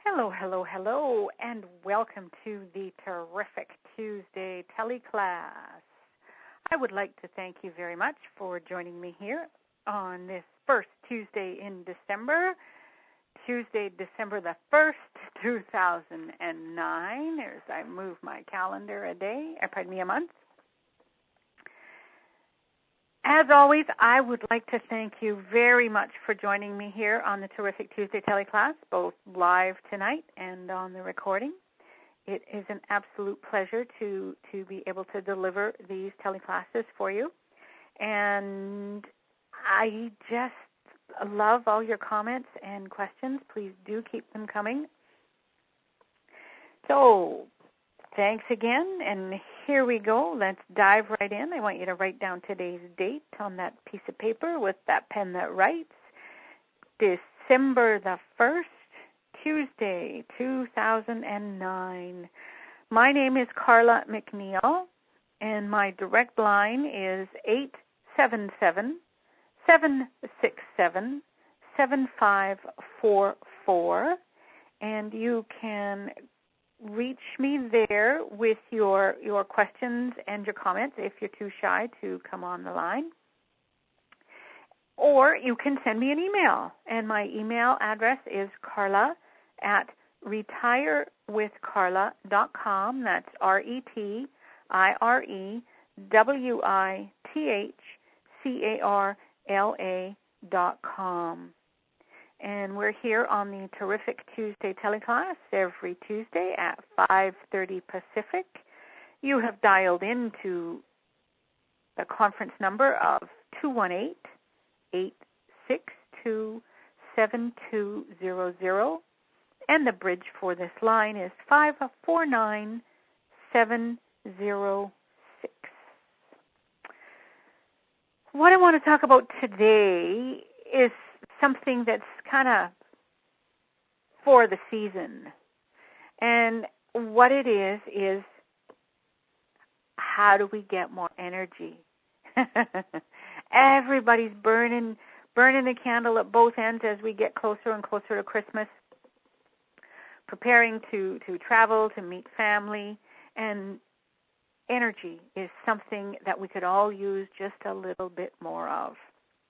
Hello, hello, hello, and welcome to the Terrific Tuesday teleclass. I would like to thank you very much for joining me here on this first Tuesday in December, Tuesday, December the 1st, 2009, as I move my calendar a month. As always, I would like to thank you very much for joining me here on the Terrific Tuesday teleclass, both live tonight and on the recording. It is an absolute pleasure to be able to deliver these teleclasses for you. And I just love all your comments and questions. Please do keep them coming. So, thanks again, and here we go. Let's dive right in. I want you to write down today's date on that piece of paper with that pen that writes. December the 1st, Tuesday, 2009. My name is Carla McNeil, and my direct line is 877-767-7544, and you can reach me there with your questions and your comments if you're too shy to come on the line. Or you can send me an email, and my email address is carla@retirewithcarla.com. That's RETIREWITHCARLA.com. And we're here on the Terrific Tuesday teleclass every Tuesday at 5:30 Pacific. You have dialed into the conference number of 218-862-7200, and the bridge for this line is 549706. What I want to talk about today is something that's kind of for the season. And what it is how do we get more energy? Everybody's burning the candle at both ends as we get closer and closer to Christmas, preparing to travel, to meet family, and energy is something that we could all use just a little bit more of.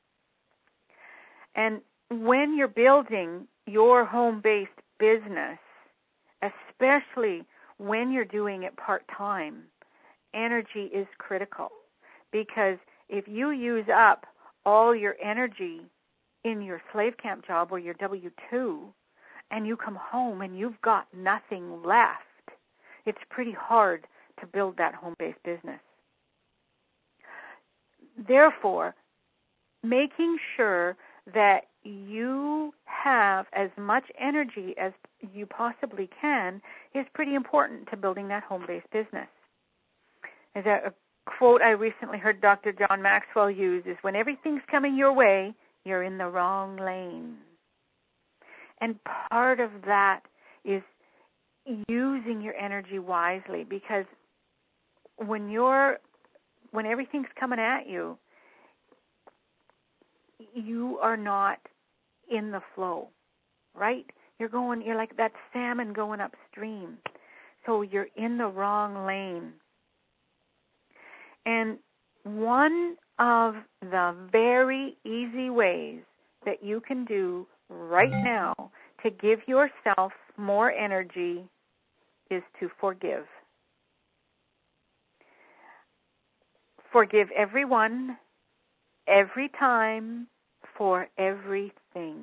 And when you're building your home-based business, especially when you're doing it part-time, energy is critical. Because if you use up all your energy in your slave camp job or your W-2, and you come home and you've got nothing left, it's pretty hard to build that home-based business. Therefore, making sure that you have as much energy as you possibly can is pretty important to building that home-based business. As a quote I recently heard Dr. John Maxwell use is, when everything's coming your way, you're in the wrong lane. And part of that is using your energy wisely, because when everything's coming at you, you are not in the flow, right? You're like that salmon going upstream. So you're in the wrong lane. And one of the very easy ways that you can do right now to give yourself more energy is to forgive. Forgive everyone, every time, for everything.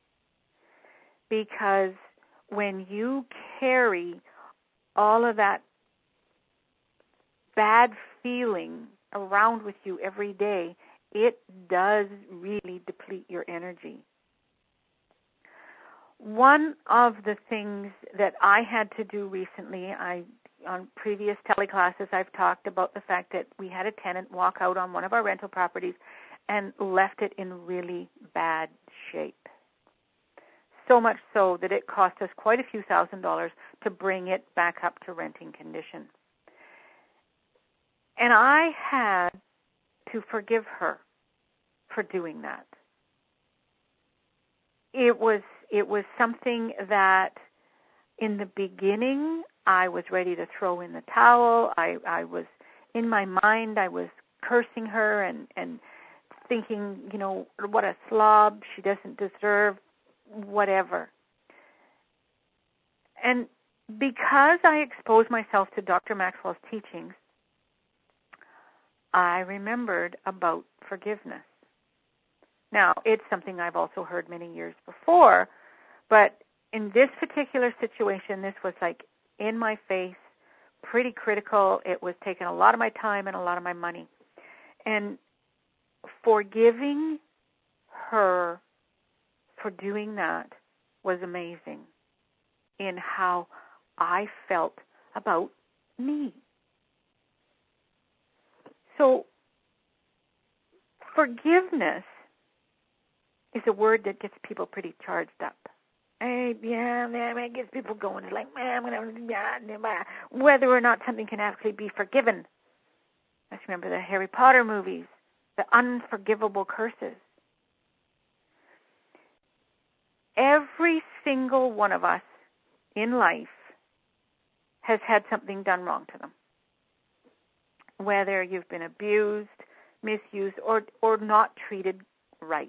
Because when you carry all of that bad feeling around with you every day, it does really deplete your energy. One of the things that I had to do recently, on previous teleclasses, I've talked about the fact that we had a tenant walk out on one of our rental properties and left it in really bad shape. So much so that it cost us quite a few $1,000s to bring it back up to renting condition. And I had to forgive her for doing that. It was something that in the beginning, I was ready to throw in the towel. I was, in my mind, I was cursing her and thinking, what a slob, she doesn't deserve whatever. And because I exposed myself to Dr. Maxwell's teachings, I remembered about forgiveness. Now, it's something I've also heard many years before, but in this particular situation, this was like in my face, pretty critical. It was taking a lot of my time and a lot of my money. And forgiving her for doing that was amazing in how I felt about me. So forgiveness is a word that gets people pretty charged up. Hey, yeah, man, it gets people going. It's like, whether or not something can actually be forgiven. I just remember the Harry Potter movies, the unforgivable curses. Every single one of us in life has had something done wrong to them. Whether you've been abused, misused, or not treated right.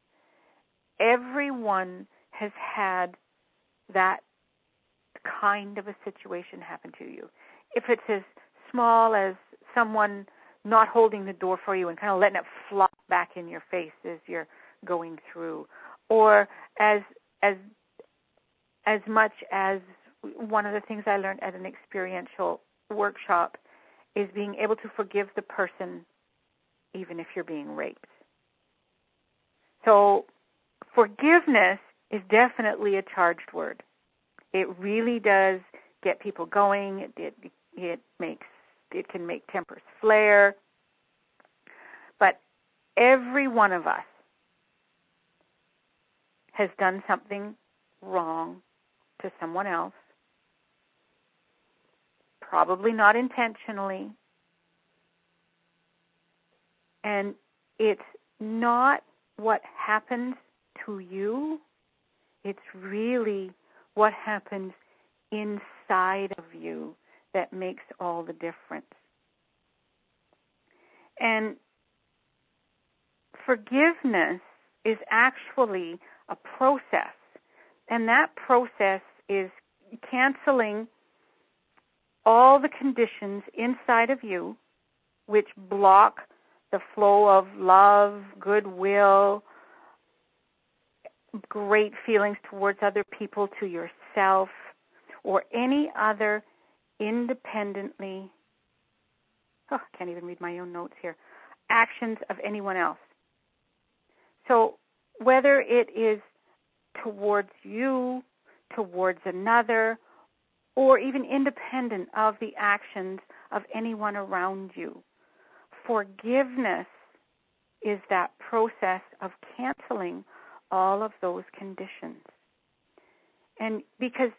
Everyone has had that kind of a situation happen to you. If it's as small as someone not holding the door for you and kind of letting it flop back in your face as you're going through, or as much as one of the things I learned at an experiential workshop is being able to forgive the person even if you're being raped. So forgiveness is definitely a charged word. It really does get people going. It can make tempers flare. But every one of us has done something wrong to someone else, probably not intentionally. And it's not what happens to you, it's really what happens inside of you that makes all the difference. And forgiveness is actually a process, and that process is canceling all the conditions inside of you which block the flow of love, goodwill, great feelings towards other people, to yourself, or any other independently, I can't even read my own notes here, actions of anyone else. So whether it is towards you, towards another, or even independent of the actions of anyone around you, forgiveness is that process of canceling all of those conditions. And because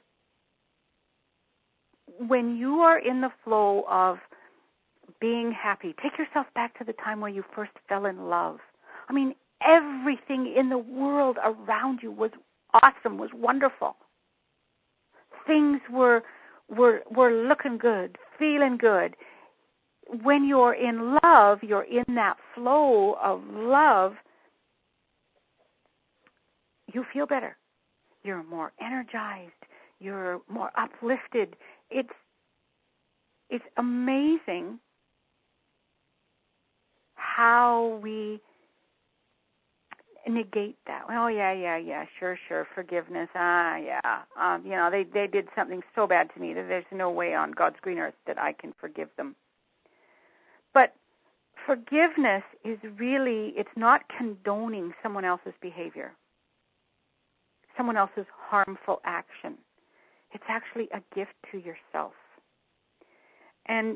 when you are in the flow of being happy, take yourself back to the time where you first fell in love. I mean, everything in the world around you was awesome, was wonderful. Things were looking good, feeling good. When you're in love, you're in that flow of love, you feel better. You're more energized. You're more uplifted. It's amazing how we negate that. Oh, yeah, sure, forgiveness. They did something so bad to me that there's no way on God's green earth that I can forgive them. But forgiveness is really, it's not condoning someone else's behavior, someone else's harmful action. It's actually a gift to yourself. And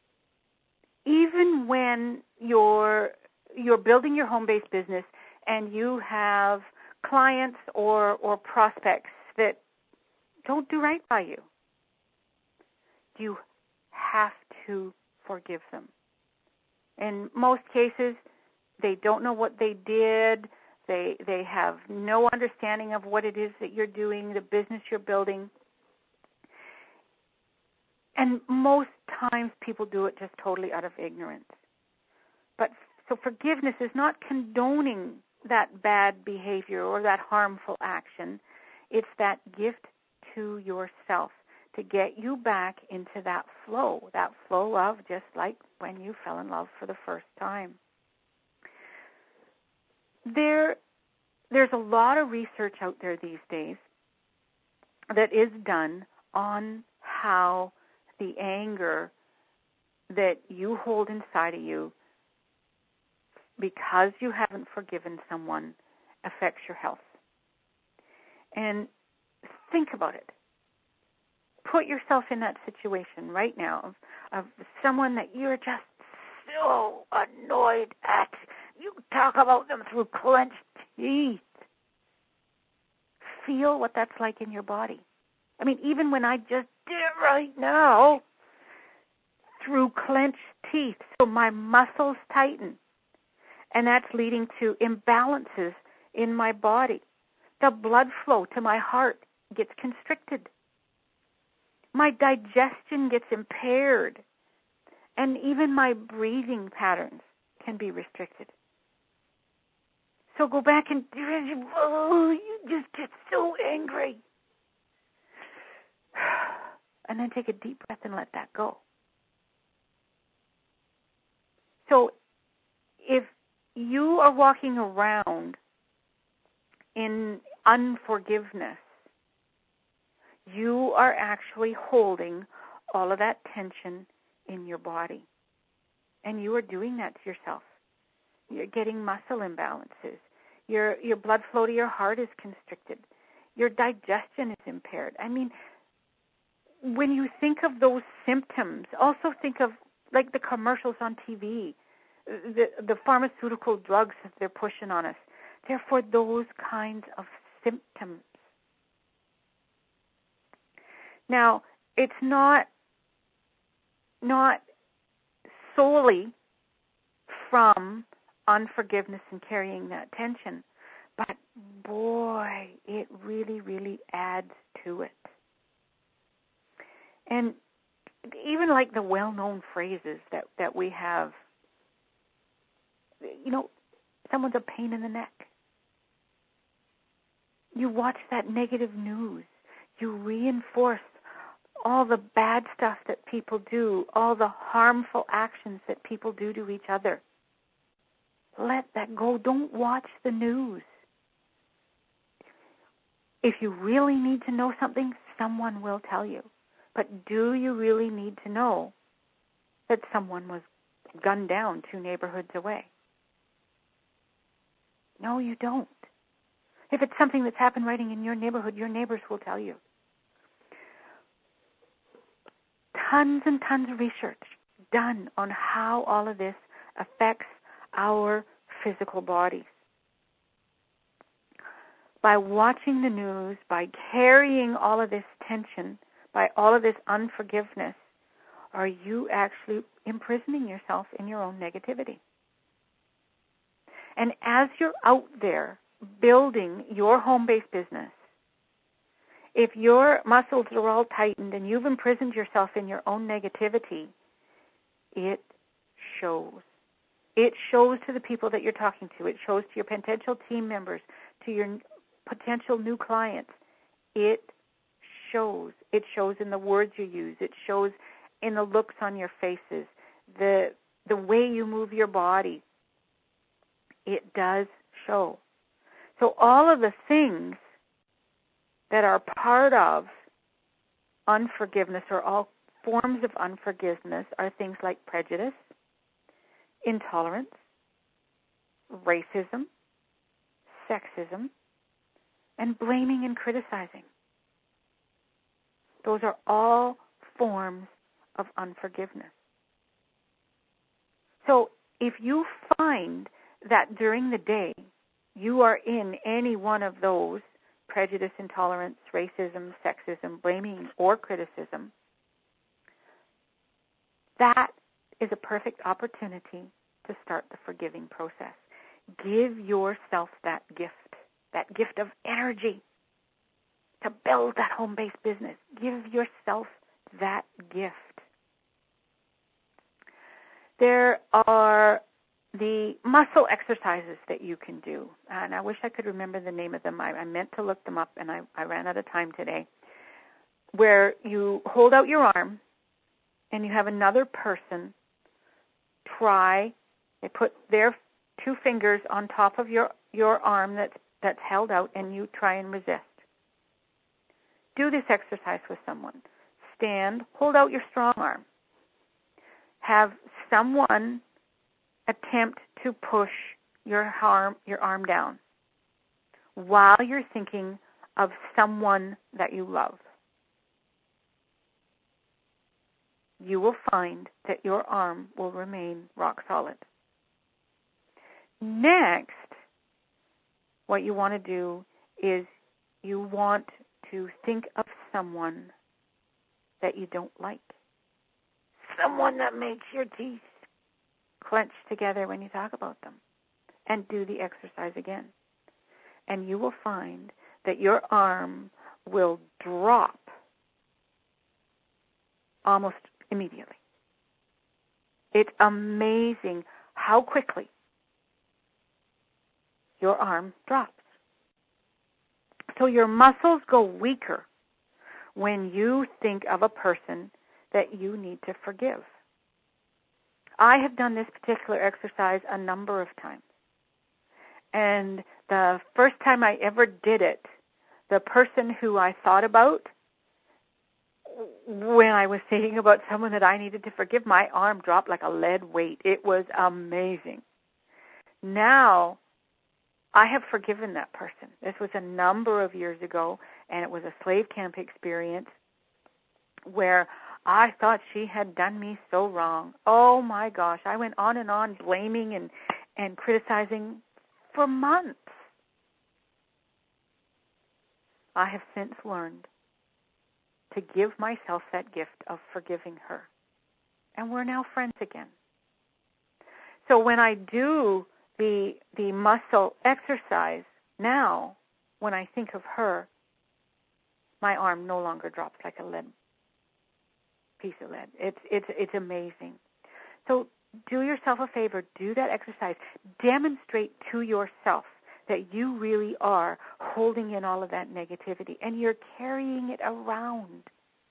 even when you're building your home-based business and you have clients or prospects that don't do right by you, you have to forgive them. In most cases, they don't know what they did. They have no understanding of what it is that you're doing, the business you're building. And most times people do it just totally out of ignorance. But so forgiveness is not condoning that bad behavior or that harmful action. It's that gift to yourself to get you back into that flow of just like when you fell in love for the first time. There's a lot of research out there these days that is done on how the anger that you hold inside of you because you haven't forgiven someone affects your health. And think about it. Put yourself in that situation right now of someone that you're just so annoyed at. You talk about them through clenched teeth. Feel what that's like in your body. I mean, even when I just did it right now, through clenched teeth, so my muscles tighten. And that's leading to imbalances in my body. The blood flow to my heart gets constricted. My digestion gets impaired. And even my breathing patterns can be restricted. So go back and, you just get so angry. And then take a deep breath and let that go. So if you are walking around in unforgiveness, you are actually holding all of that tension in your body. And you are doing that to yourself. You're getting muscle imbalances. Your blood flow to your heart is constricted. Your digestion is impaired. I mean, when you think of those symptoms, also think of like the commercials on TV, the pharmaceutical drugs that they're pushing on us. They're for those kinds of symptoms. Now, it's not solely from unforgiveness and carrying that tension, but boy, it really, really adds to it. And even like the well-known phrases that we have, you know, someone's a pain in the neck. You watch that negative news. You reinforce all the bad stuff that people do, all the harmful actions that people do to each other. Let that go. Don't watch the news. If you really need to know something, someone will tell you. But do you really need to know that someone was gunned down 2 neighborhoods away? No, you don't. If it's something that's happened right in your neighborhood, your neighbors will tell you. Tons and tons of research done on how all of this affects our physical bodies. By watching the news, by carrying all of this tension, by all of this unforgiveness, are you actually imprisoning yourself in your own negativity? And as you're out there building your home-based business, if your muscles are all tightened and you've imprisoned yourself in your own negativity, it shows. It shows to the people that you're talking to. It shows to your potential team members, to your potential new clients. It shows. It shows in the words you use. It shows in the looks on your faces, the way you move your body. It does show. So all of the things that are part of unforgiveness, or all forms of unforgiveness, are things like prejudice, intolerance, racism, sexism, and blaming and criticizing. Those are all forms of unforgiveness. So if you find that during the day you are in any one of those, prejudice, intolerance, racism, sexism, blaming, or criticism, that is a perfect opportunity to start the forgiving process. Give yourself that gift of energy to build that home-based business. Give yourself that gift. There are the muscle exercises that you can do, and I wish I could remember the name of them. I meant to look them up, and I ran out of time today, where you hold out your arm, and you have another person they put their 2 fingers on top of your arm that's held out, and you try and resist. Do this exercise with someone. Stand, hold out your strong arm. Have someone attempt to push your arm down while you're thinking of someone that you love. You will find that your arm will remain rock solid. Next, what you want to do is you want to think of someone that you don't like. Someone that makes your teeth clench together when you talk about them. And do the exercise again. And you will find that your arm will drop almost immediately. It's amazing how quickly your arm drops. So your muscles go weaker when you think of a person that you need to forgive. I have done this particular exercise a number of times. And the first time I ever did it, the person who I thought about when I was thinking about someone that I needed to forgive, my arm dropped like a lead weight. It was amazing. Now, I have forgiven that person. This was a number of years ago, and it was a slave camp experience where I thought she had done me so wrong. Oh, my gosh. I went on and on blaming and criticizing for months. I have since learned to give myself that gift of forgiving her. And we're now friends again. So when I do the muscle exercise now, when I think of her, my arm no longer drops like a piece of lead. It's amazing. So do yourself a favor. Do that exercise. Demonstrate to yourself that you really are holding in all of that negativity and you're carrying it around.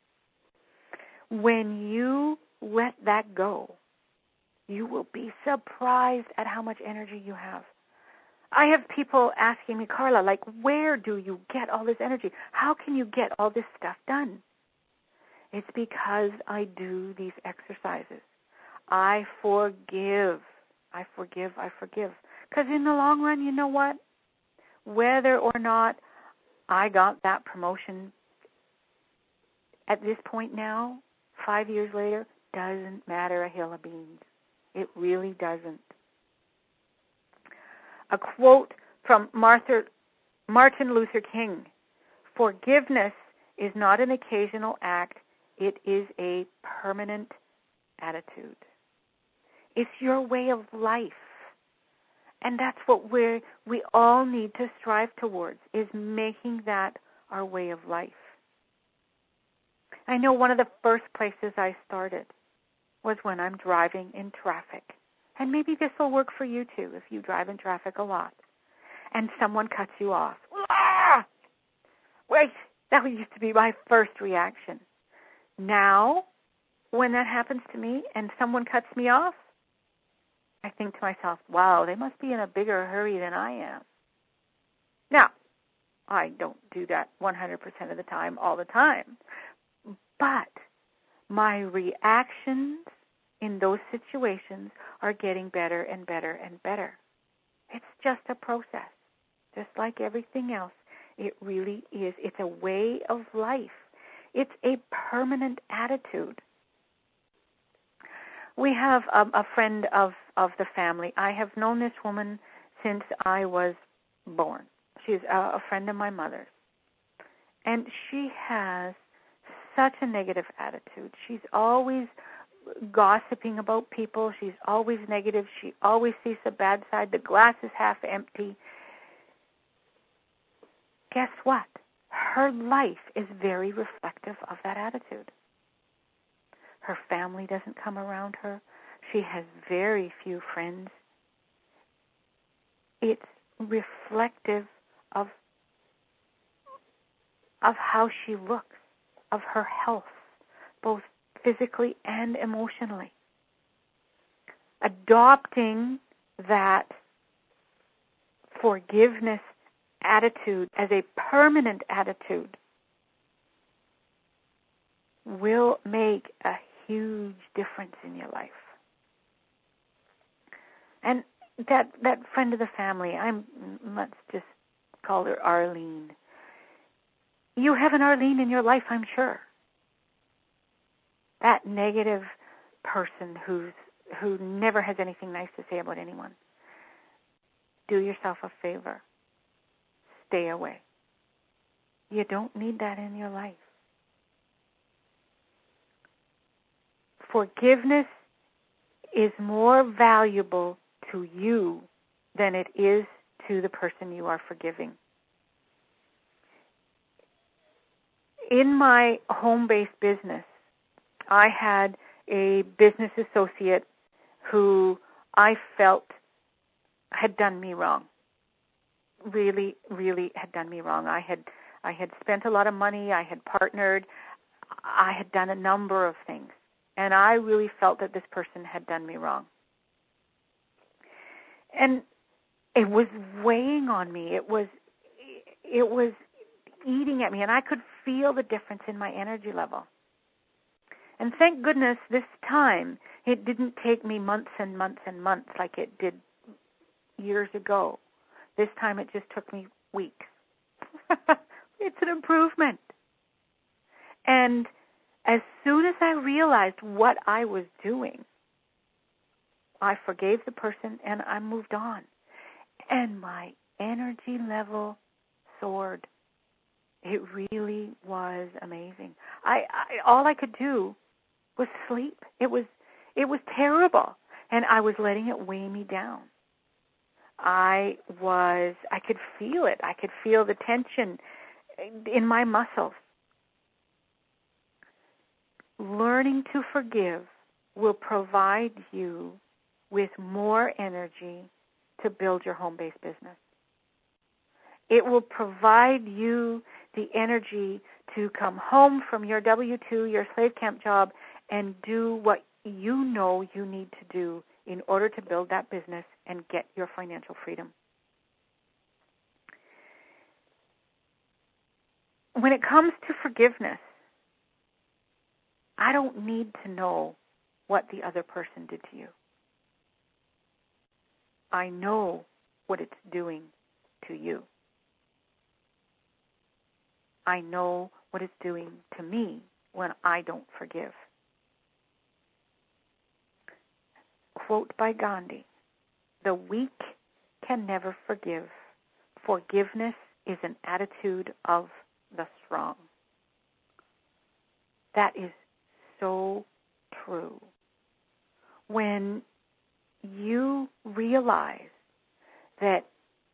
When you let that go, you will be surprised at how much energy you have. I have people asking me, Carla, like, where do you get all this energy? How can you get all this stuff done? It's because I do these exercises. I forgive. I forgive. Because in the long run, you know what? Whether or not I got that promotion at this point now, 5 years later, doesn't matter a hill of beans. It really doesn't. A quote from Martin Luther King: "Forgiveness is not an occasional act, it is a permanent attitude." It's your way of life. And that's what we all need to strive towards, is making that our way of life. I know one of the first places I started was when I'm driving in traffic. And maybe this will work for you too if you drive in traffic a lot. And someone cuts you off. Ah! Wait, that used to be my first reaction. Now, when that happens to me and someone cuts me off, I think to myself, wow, they must be in a bigger hurry than I am. Now, I don't do that 100% of the time, all the time. But my reactions in those situations are getting better and better and better. It's just a process. Just like everything else, it really is. It's a way of life. It's a permanent attitude. We have a friend of the family. I have known this woman since I was born. She's a friend of my mother's. And she has such a negative attitude. She's always gossiping about people. She's always negative. She always sees the bad side. The glass is half empty. Guess what? Her life is very reflective of that attitude. Her family doesn't come around her. She has very few friends. It's reflective of how she looks, of her health, both physically and emotionally. Adopting that forgiveness attitude as a permanent attitude will make a huge difference in your life. And that friend of the family, let's just call her Arlene. You have an Arlene in your life, I'm sure. That negative person who never has anything nice to say about anyone. Do yourself a favor. Stay away. You don't need that in your life. Forgiveness is more valuable to you than it is to the person you are forgiving. In my home-based business, I had a business associate who I felt had done me wrong. Really, really had done me wrong. I had spent a lot of money. I had partnered. I had done a number of things. And I really felt that this person had done me wrong. And it was weighing on me. It was eating at me. And I could feel the difference in my energy level. And thank goodness this time it didn't take me months and months and months like it did years ago. This time it just took me weeks. It's an improvement. And as soon as I realized what I was doing, I forgave the person and I moved on. And my energy level soared. It really was amazing. All I could do was sleep. It was terrible. And I was letting it weigh me down. I could feel it. I could feel the tension in my muscles. Learning to forgive will provide you with more energy to build your home-based business. It will provide you the energy to come home from your W-2, your slave camp job, and do what you know you need to do in order to build that business and get your financial freedom. When it comes to forgiveness, I don't need to know what the other person did to you. I know what it's doing to you. I know what it's doing to me when I don't forgive. Quote by Gandhi, "The weak can never forgive. Forgiveness is an attitude of the strong." That is so true. When you realize that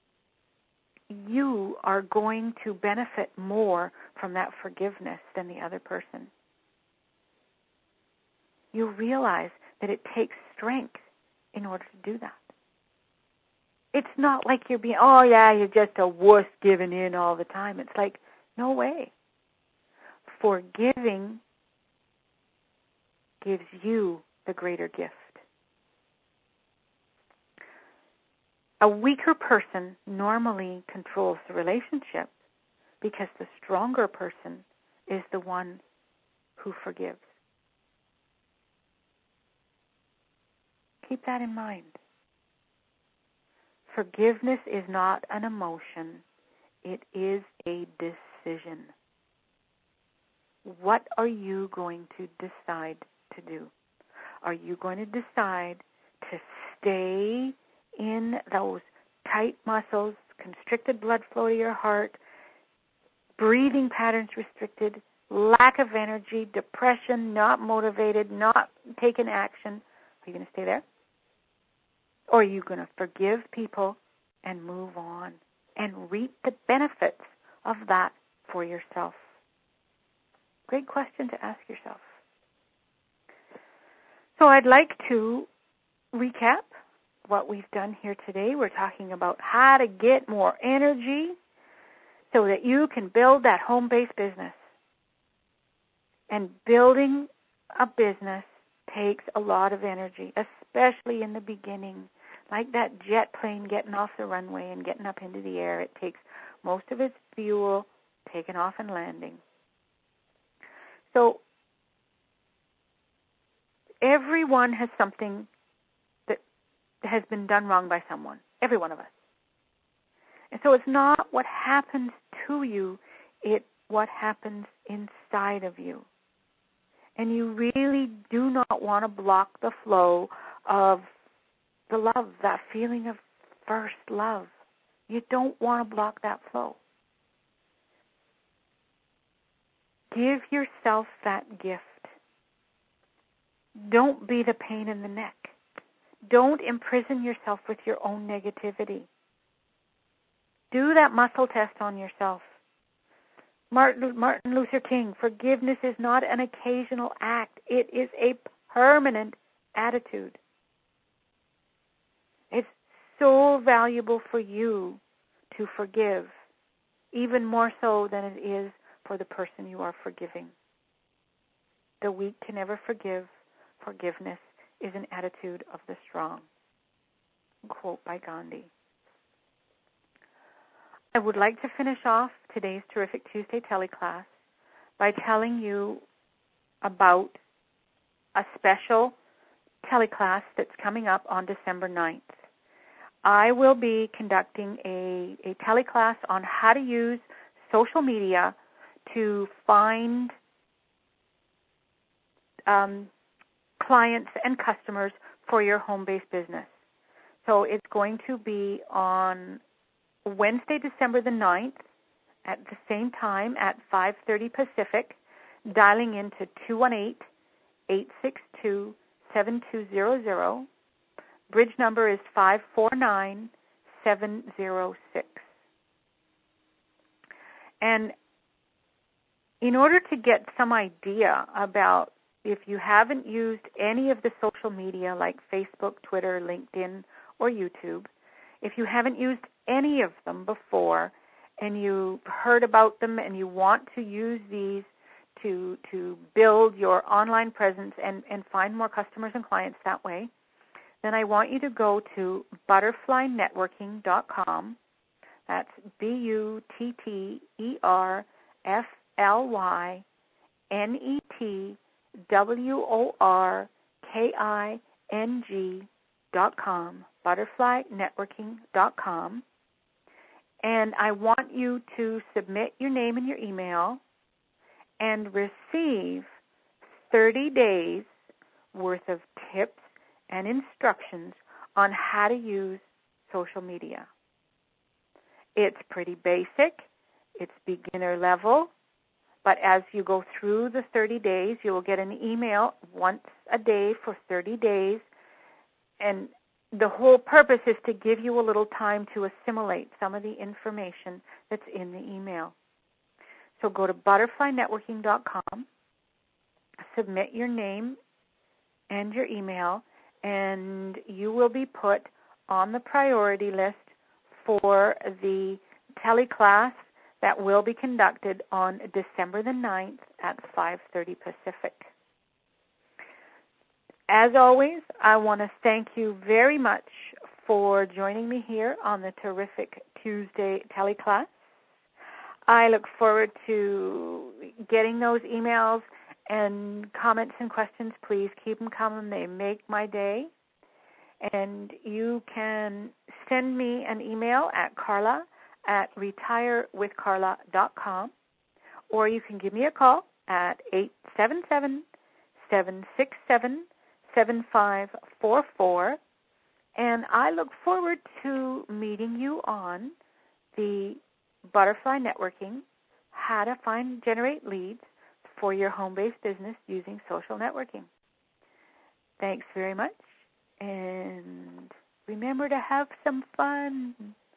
you are going to benefit more from that forgiveness than the other person, you realize that it takes strength in order to do that. It's not like you're being, oh yeah, you're just a wuss giving in all the time. It's like, no way. Forgiving gives you the greater gift. A weaker person normally controls the relationship because the stronger person is the one who forgives. Keep that in mind. Forgiveness is not an emotion. It is a decision. What are you going to decide to do? Are you going to decide to stay in those tight muscles, constricted blood flow to your heart, breathing patterns restricted, lack of energy, depression, not motivated, not taking action? Are you going to stay there? Or are you going to forgive people and move on and reap the benefits of that for yourself? Great question to ask yourself. So I'd like to recap what we've done here today. We're talking about how to get more energy so that you can build that home-based business. And building a business takes a lot of energy, especially in the beginning. Like that jet plane getting off the runway and getting up into the air, it takes most of its fuel taking off and landing. So everyone has something that has been done wrong by someone, every one of us. And so it's not what happens to you, it's what happens inside of you. And you really do not want to block the flow of the love, that feeling of first love. You don't want to block that flow. Give yourself that gift. Don't be the pain in the neck. Don't imprison yourself with your own negativity. Do that muscle test on yourself. Martin Luther King, forgiveness is not an occasional act. It is a permanent attitude. It's so valuable for you to forgive, even more so than it is for the person you are forgiving. The weak can never forgive. Forgiveness is an attitude of the strong. Quote by Gandhi. I would like to finish off today's Terrific Tuesday teleclass by telling you about a special teleclass that's coming up on December 9th. I will be conducting a teleclass on how to use social media to find clients and customers for your home-based business. So it's going to be on Wednesday, December the 9th at the same time at 5:30 Pacific, dialing into 218-862-7200. Bridge number is 549706. And in order to get some idea about if you haven't used any of the social media like Facebook, Twitter, LinkedIn, or YouTube, if you haven't used any of them before and you heard about them and you want to use these to build your online presence and find more customers and clients that way, then I want you to go to butterflynetworking.com. That's ButterflyNetworking.com, butterflynetworking.com. And I want you to submit your name and your email and receive 30 days worth of tips and instructions on how to use social media. It's pretty basic. It's beginner level. But as you go through the 30 days, you will get an email once a day for 30 days. And the whole purpose is to give you a little time to assimilate some of the information that's in the email. So go to butterflynetworking.com, submit your name and your email, and you will be put on the priority list for the teleclass that will be conducted on December the 9th at 5:30 Pacific. As always, I want to thank you very much for joining me here on the Terrific Tuesday teleclass. I look forward to getting those emails and comments and questions. Please keep them coming. They make my day. And you can send me an email at carla@retirewithcarla.com, or you can give me a call at 877-767-7544. And I look forward to meeting you on the Butterfly Networking, how to generate leads for your home-based business using social networking. Thanks very much, and remember to have some fun.